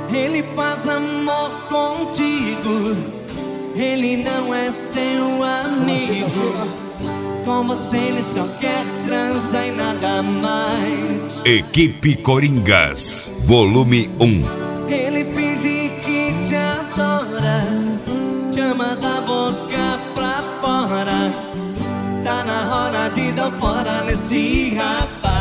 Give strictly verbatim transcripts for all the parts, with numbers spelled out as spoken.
Ele faz amor contigo, ele não é seu amigo. Com você ele só quer transar e nada mais. Equipe Coringas, volume um. Ele finge que te adora, te ama da boca pra fora. Tá na hora de dar fora nesse rapaz.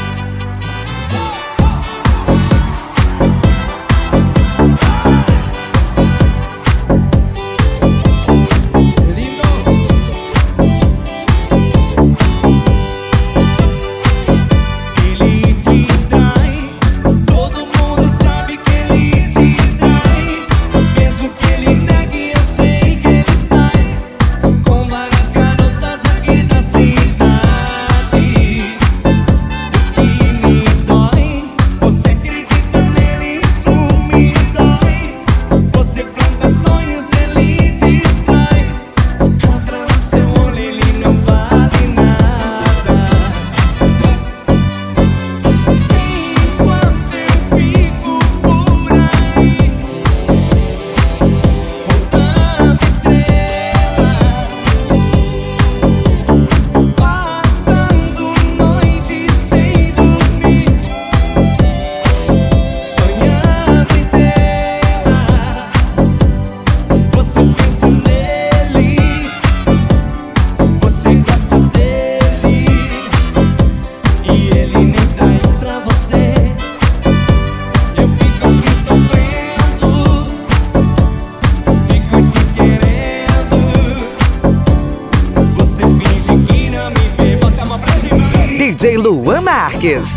D J Luan Marques.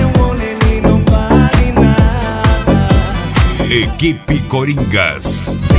Equipe Coringas.